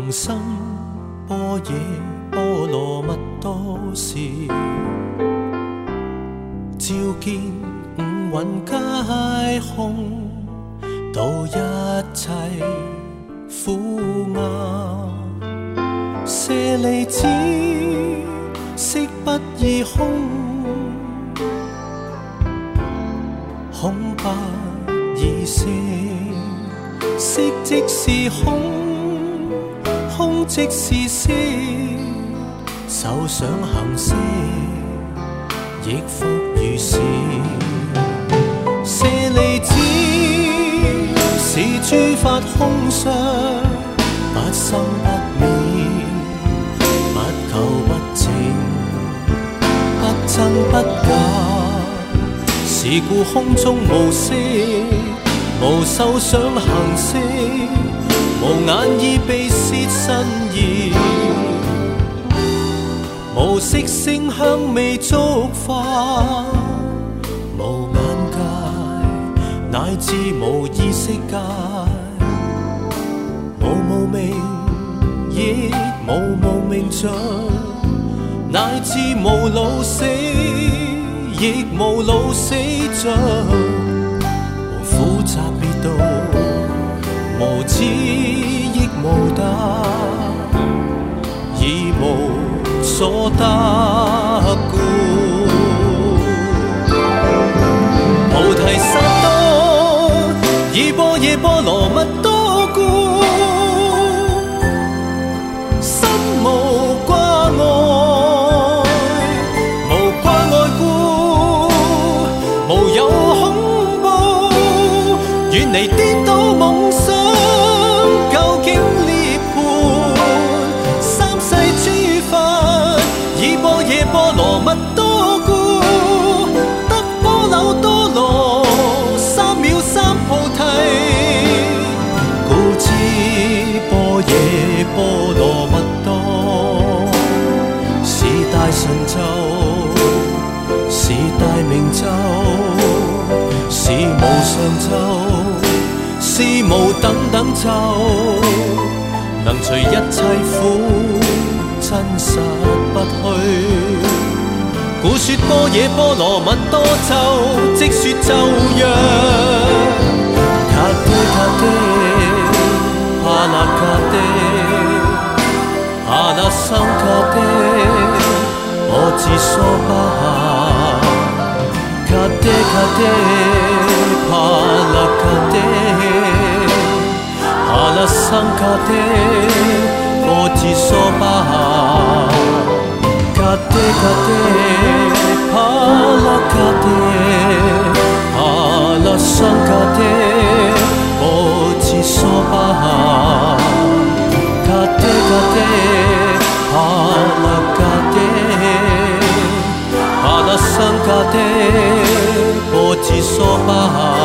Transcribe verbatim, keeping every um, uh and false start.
行深般若波罗蜜多时，照见五蕴皆空，度一切苦厄。舍利子，色不异空，空不异色，色即是空，空即是色。受想行识，亦复如是。舍利子，是诸法空相，不生不灭，不求不净，不增不减。是故空中无色，无受想行识，无眼耳鼻舌身意，无色聲香味觸法，無眼界，乃至無意識界，無無明，亦無無明盡，乃至無老死，亦無老死盡，無苦集別道，無知亦無得，已無所得故。菩提薩埵以般若波羅蜜多故，心無掛礙，無掛礙故，無有恐怖，遠離顛倒夢想，究竟涅槃。三世諸法以般若波羅蜜多故，得波羅多羅，三藐三菩提。故知般若波羅蜜多，是大神咒，是大明咒，是無上咒，是無等等咒，能除一切苦，真實不虛。故說般若波羅蜜多咒，即說咒曰：卡爹卡爹，帕那卡爹，帕那僧卡爹，我自梭巴哈。卡爹卡爹，帕那卡爹，帕那僧卡爹，我自梭巴哈。卡爹卡爹，帕那卡爹，帕那僧卡爹，我自梭巴哈。卡爹卡爹，帕那卡爹，帕那僧卡爹，我自梭巴哈。